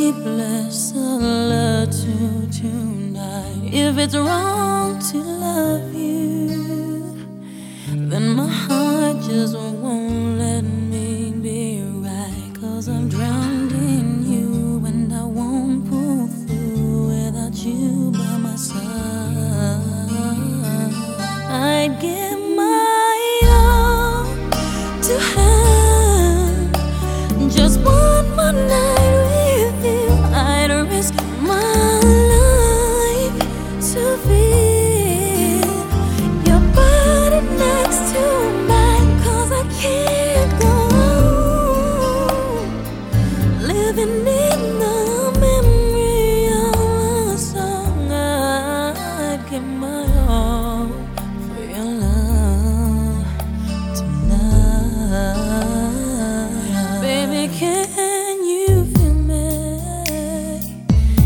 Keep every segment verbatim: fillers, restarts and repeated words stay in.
sleepless solitude tonight. If it's wrong to love you, then my heart just won't let me be right. Cause I'm drowned in you and I won't pull through without you by my side. I'd give my all to have just one more night with you. I'd risk my life to feel your body next to mine. Cause I can't go on living in the memory of a song. I'd give my all for your love tonight. Baby, can you feel me?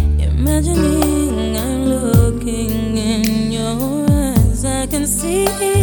Imagining I'm looking in your eyes, I can see